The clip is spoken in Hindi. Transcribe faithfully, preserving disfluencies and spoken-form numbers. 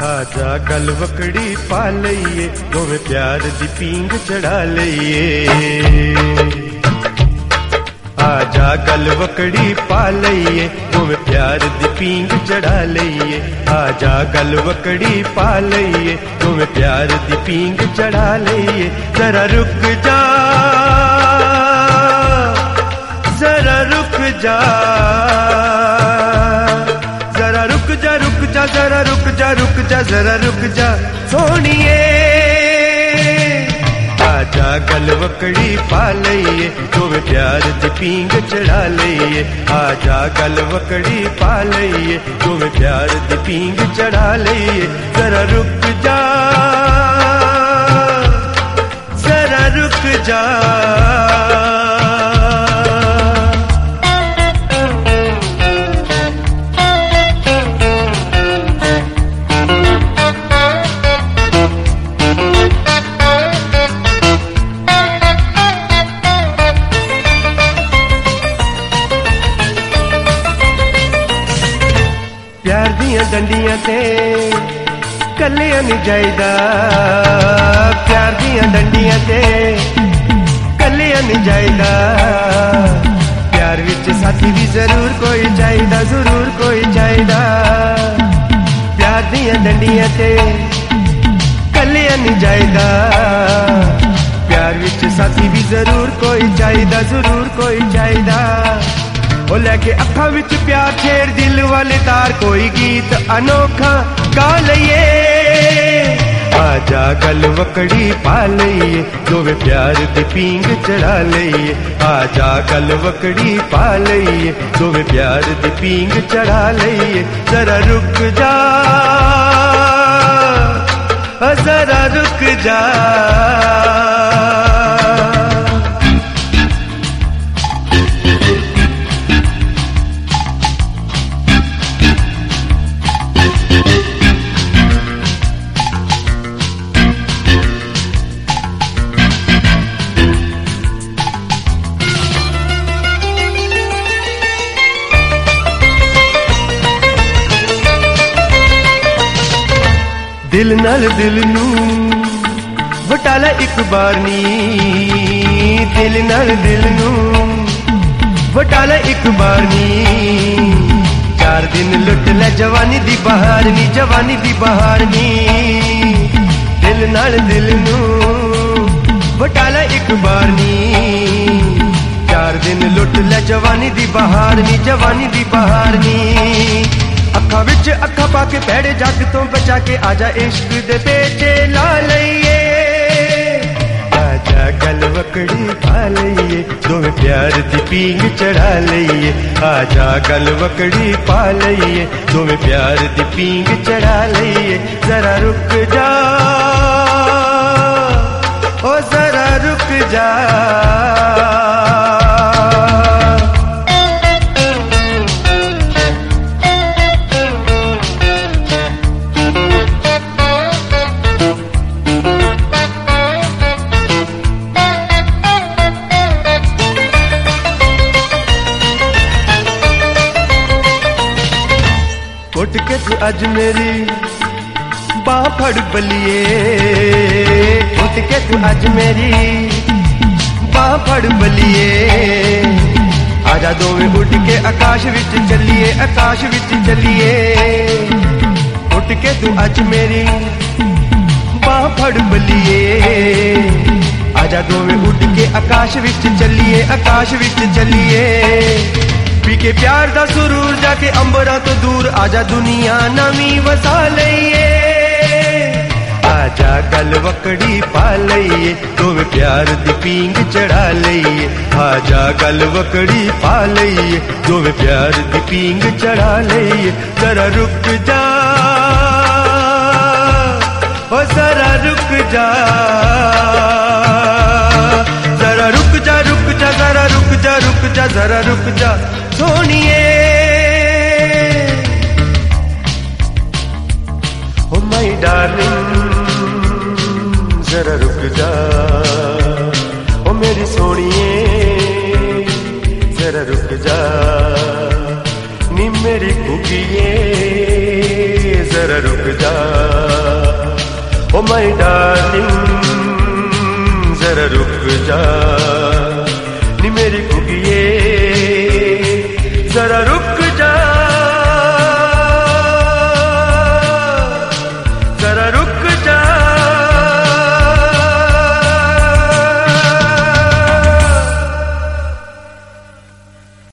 आजा गलवकड़ी पा लईए, दोवें प्यार दी पींग चढ़ा लईए। आजा गलवकड़ी पा लईए, दोवें प्यार दी पींग चढ़ा लईए। आजा गलवकड़ी पा लईए, दोवें प्यार दी पींग चढ़ा लईए। जरा रुक जा, जरा रुक जा, जरा रुक जा, रुक जा, जरा रुक जा, रुक जा, जरा रुक जा सोनिए। आजा गलवकड़ी पा लईए, दोवें प्यार दी पींग चढ़ा लईए। आजा गलवकड़ी पा लईए, दोवें प्यार दी पींग चढ़ा लईए। जरा रुक जा, जरा रुक जा। प्यार दियां डंडियां ते कलियां नहीं जाइदा, प्यार दियां डंडियां ते कलियां नहीं जाइदा। प्यार विच साथी भी जरूर कोई चाहिदा, जरूर कोई चाहिदा। प्यार दियां डंडियां ते कलियां नहीं जाइदा, प्यार विच साथी भी जरूर कोई चाहिदा, जरूर कोई चाहिदा। ओ लेके अखा विच प्यार छेड़ दिल वाले तार, कोई गीत अनोखा गा लईए। आजा गलवकड़ी पा लईए, दोवें प्यार दी पींग चढ़ा लईए। आजा गलवकड़ी पा लईए, दोवें प्यार दी पींग चढ़ा लईए। जरा रुक जा, जरा रुक जा। दिल नाल दिल नू वटाला एक बार नी, दिल नाल दिल नू वटाला एक बार नी। चार दिन लुट ले जवानी दी बहार नी, जवानी दी बहार नी। दिल नाल दिल नू वटाला एक बार नी। चार दिन लुट ले जवानी दी बहार नी, जवानी दी बहार नी। अखा विच अखा पाके भैड़े जग तो बचा के आजा इश्क दे पेचे ला लईए। आजा गलवकड़ी पा लईए, दोवें प्यार दी पींग चढ़ा लईए। आजा गलवकड़ी पा लईए, दोवें प्यार दी पींग चढ़ा लईए। जरा रुक जा, ओ जरा रुक जा। उठ के तू अज मेरी बाह फड़ बलिए, उठ के तू अज मेरी बाह फड़ बलिए। आजा दोवें उठ के आकाश विच चलिए, आकाश विच चलिए। उठ के तू अज मेरी बाह फड़ बलिए। आजा दोवें उठ के आकाश विच चलिए, आकाश विच चलिए। पी के प्यार दा सुरूर जाके अंबरा तो दूर, आजा दुनिया नवी वसा लईए। आजा गलवकड़ी पा लईए, दोवें प्यार दी पींग चढ़ा लईए। आजा गलवकड़ी पा लईए, दोवें प्यार दी पींग चढ़ा लईए। जरा रुक जा, ओ जरा रुक जा, जरा रुक जा, रुक जा, जरा रुक जा, रुक जा, जरा रुक जा सोनिए। ओ माय डार्लिंग जरा रुक जा, ओ मेरी सोनिए जरा रुक जा। नी मेरी कुकिए जरा रुक जा। ओ माय डार्लिंग जरा रुक जा, नी मेरी कुगिए जरा रुक